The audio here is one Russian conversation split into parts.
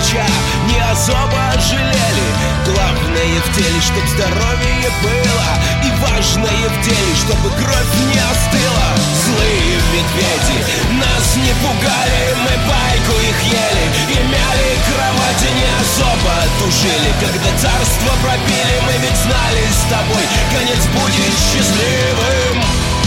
врача не особо жалели. Главное в теле, чтоб здоровье было, и важное в деле, чтобы кровь не остыла. Злые медведи нас не пугали, мы пайку их ели и мяли кровати, не особо тужили. Когда царство пропили, мы ведь знали с тобой, конец будет счастливым.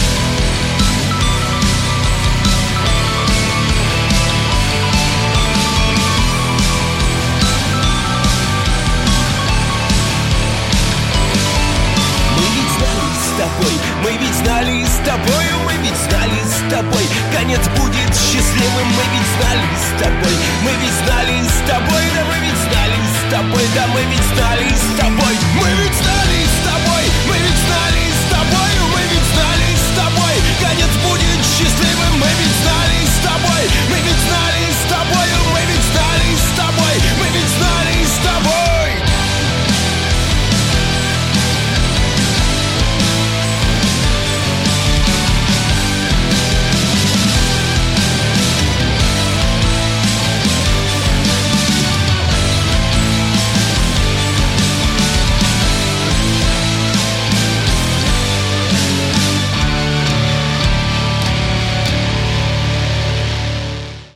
Мы ведь знали с тобой, мы ведь знали с тобой, конец будет счастливым. Мы ведь знали с тобой, мы ведь знали с тобой, да мы ведь знали с тобой, да мы ведь знали